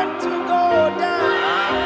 want to go down.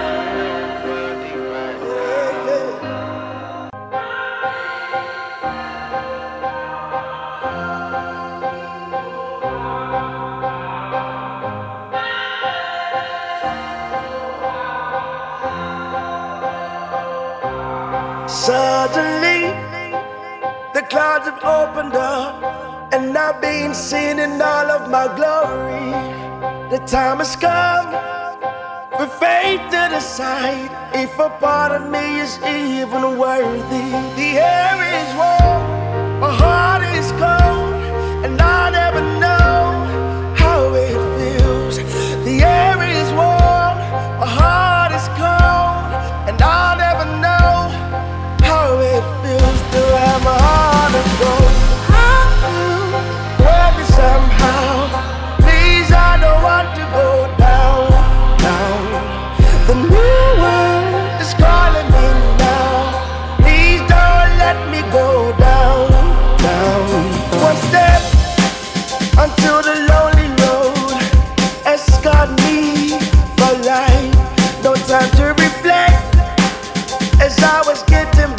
Suddenly, the clouds have opened up, and I've been seen in all of my glory. The time has come for faith to decide if a part of me is even worthy. The air is warm, my heart is cold, and I never know how it feels. The air is warm, my heart is cold, and I never know how it feels to have my heart of gold. I feel worthy somehow. Please, I don't want to go down, down. The new world is calling me now. Please don't let me go down, down. One step until the lonely road has got me for life. No time to reflect as I was getting